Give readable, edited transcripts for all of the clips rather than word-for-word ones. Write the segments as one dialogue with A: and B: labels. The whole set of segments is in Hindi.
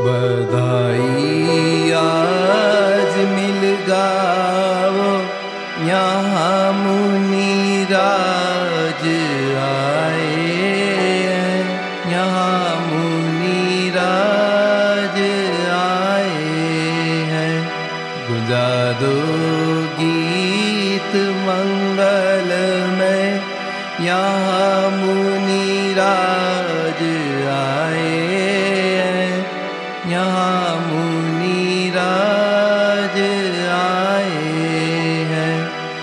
A: बधाई आज मिल गाओ, यहाँ मुनिराज आए हैं, यहाँ मुनिराज आए हैं। गुंजा दो गीत मंगल में, यहाँ मुनिराज आए हैं, यहाँ मुनिराज आए हैं।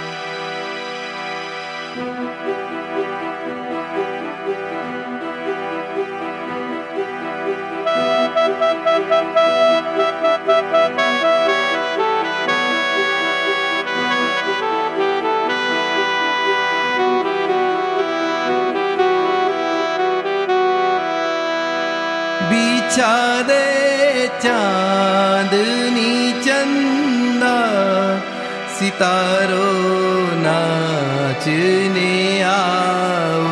A: बिछा दे चांदनी चंदा, सितारों नाचने आओ।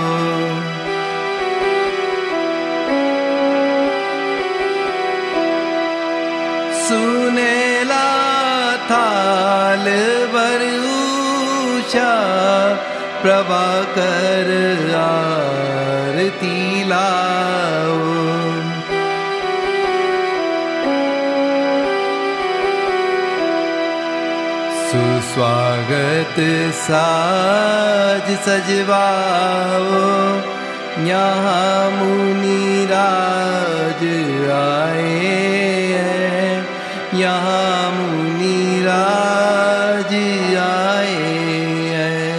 A: सुनेला थाल भर उषा, प्रभाकर आरती लाओ। सुस्वागत साज सजवाओ, यहाँ मुनिराज आए हैं, यहाँ मुनिराज आए हैं।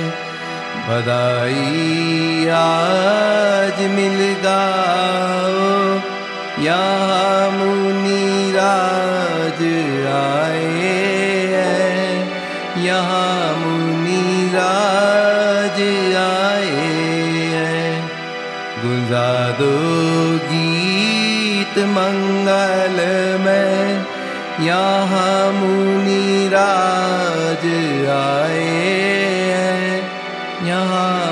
A: बधाई आज मिल गाओ, यहाँ मुनिराज आए हैं, यहाँ मुनिराज आए हैं। गुंजा दो गीत मंगल में, यहाँ मुनिराज आए हैं, यहाँ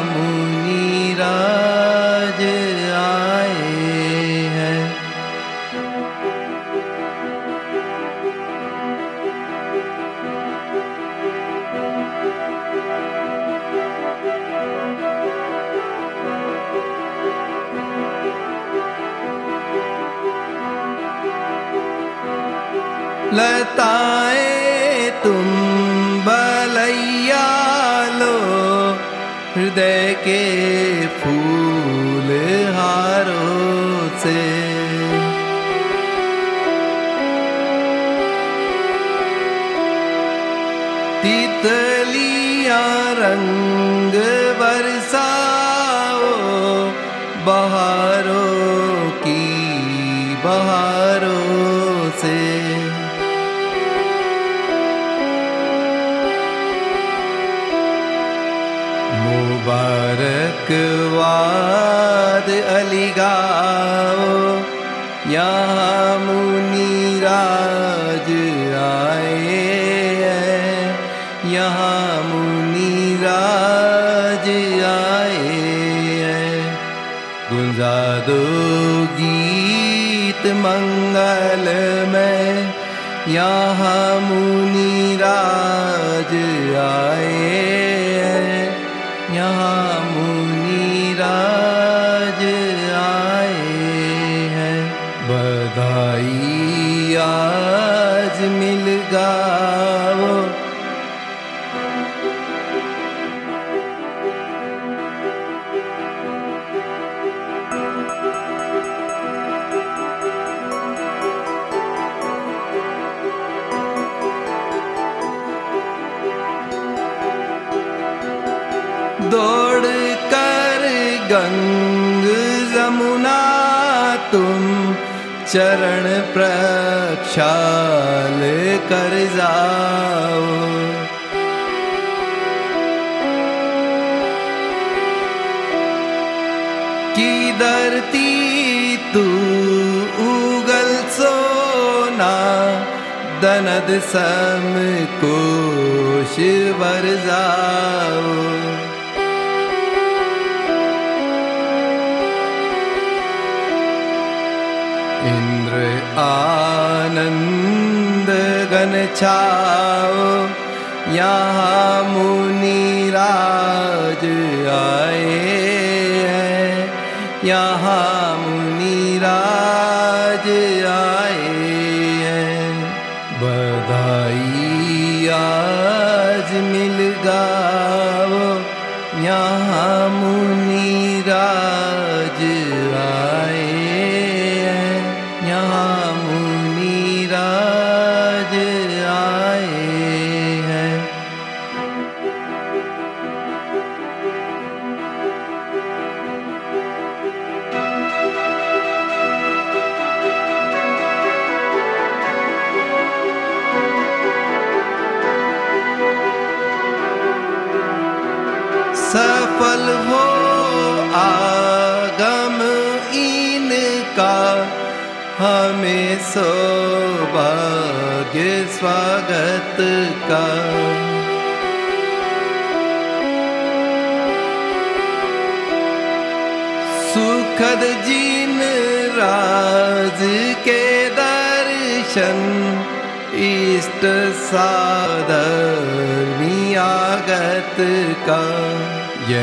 A: मुनिराज आए हैं। लताएं तुम बलैया लो, हृदय के फूल हारों से। तितलियां रंग बरसाओ, बहारों की बहारों से। मुबारकबाद अली गाओ, यहाँ मुनिराज आए हैं, यहाँ मुनिराज आए हैं। गुंजा दो गीत मंगल में, यहाँ मुनिराज आए हैं, यहाँ मुनिराज आए हैं। बधाई आज मिल गाओ, दौड़ कर गंग जमुना तुम, चरण प्रक्षाल कर जाओ। की धरती तू उगल सोना, दनद सम कोश भर जाओ। इंद्र आ आनंद घन छाओ, यहाँ मुनिराज आए हैं, यहाँ मुनिराज आए हैं। बधाई आज मिल गाओ, यहाँ मुनिराज आए हैं, यहाँ मुनिराज आए हैं। सफल हो आगम इनका, हमें सौभाग्य स्वागत का। सुखद जिन राज के दर्शन, इष्ट साधर्मी आगत का। ये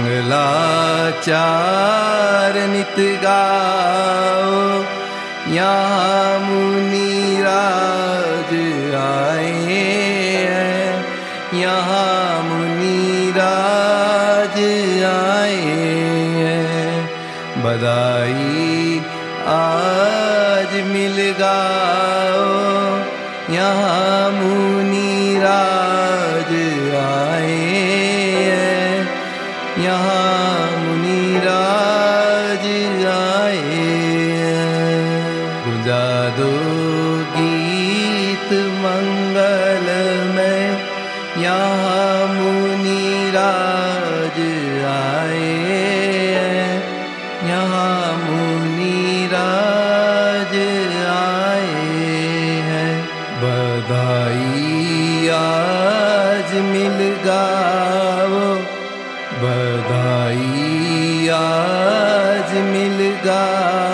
A: मंगलाचार नित गाओ, यहाँ मुनिराज आए हैं, यहाँ मुनिराज आए हैं। बधाई आज मिल गाओ, यहाँ मुनिराज आए हैं, यहाँ मुनिराज आए हैं। गुंजा दो गीत मंगल में, यहाँ मुनिराज आए हैं, यहाँ मुनिराज आए हैं। बधाई आज मिल गाओ, बधाई आज मिल गाओ,